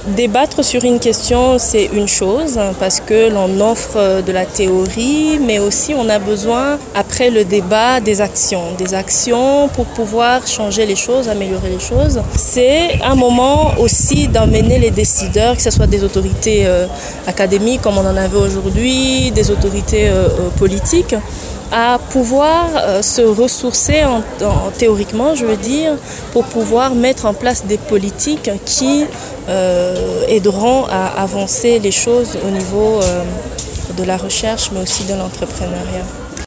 Débattre sur une question, c'est une chose, parce que l'on offre de la théorie, mais aussi on a besoin, après le débat, des actions pour pouvoir changer les choses, améliorer les choses. C'est un moment aussi d'emmener les décideurs, que ce soit des autorités académiques comme on en avait aujourd'hui, des autorités politiques, à pouvoir se ressourcer théoriquement, je veux dire, pour pouvoir mettre en place des politiques qui aideront à avancer les choses au niveau de la recherche, mais aussi de l'entrepreneuriat.